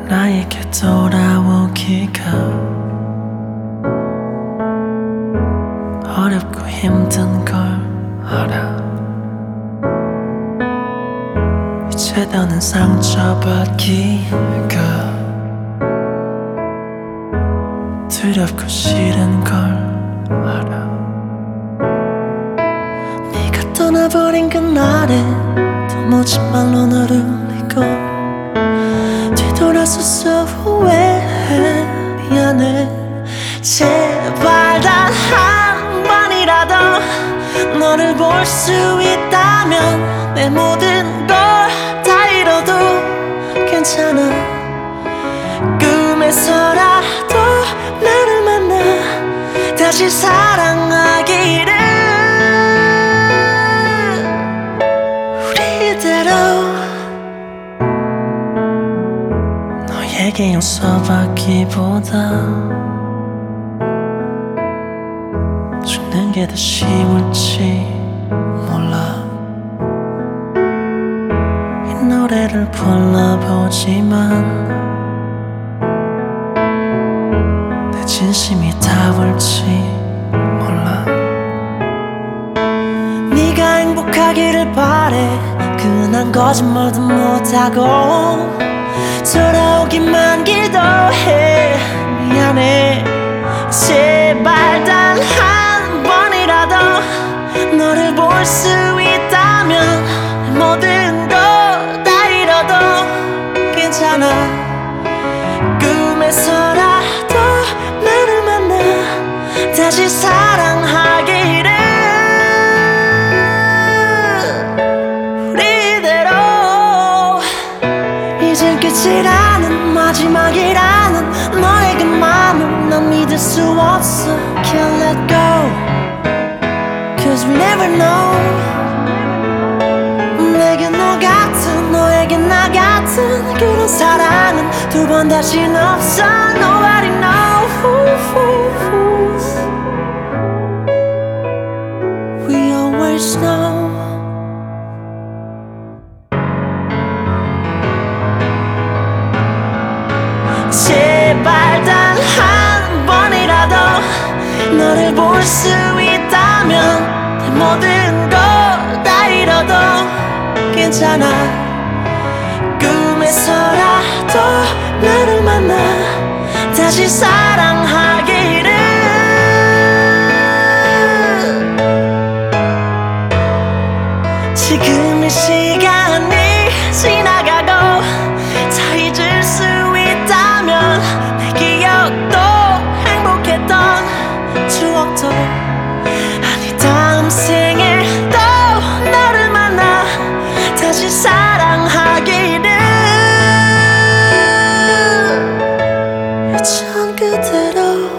나에게 돌아오기가 어렵고 힘든 걸 알아. 이제 더는 상처받기가 두렵고 싫은 걸 알아. 네가 떠나버린 그날에 도무지 말로 너를 울리고 뒤돌아서서 후회해. 미안해. 제발 단 한 번이라도 너를 볼 수 있다면 내 모든 걸 다 잃어도 괜찮아. 꿈에서라도 나를 만나 다시 사랑하기를. 우리대로 너에게 용서받기보다 죽는 게 더 쉬울지 몰라. 이 노래를 불러보지만 내 진심이 닿을지 몰라. 네가 행복하기를 바래. 괜한 거짓말도 못하고 돌아오기만 기도해. 미안해. 제발 단 한 번이라도 너를 볼 수 있다면 모든 거 다 잃어도 괜찮아. 꿈에서라도 나를 만나 다시 사랑하기를. 우리대로 이젠 끝이라는 마지막이라는 너의 그 맘을 난 믿을 수 없어. Can't let go Cause we never know. 내게 너 같은 너에게 나 같은 그런 사랑은 두 번 다신 없어. Nobody knows. We always know. 제발 단 한 번이라도 너를 볼 수 있다면 내 모든 거 다 잃어도 괜찮아. 꿈에서라도 나를 만나 다시 사랑하기를. 지금 이 시간이 지나가고 다 잊을 수 있다면 내 기억도 행복했던 추억도 아니 다음 생에 또 너를 만나 다시 사랑하기를. 예전 그대로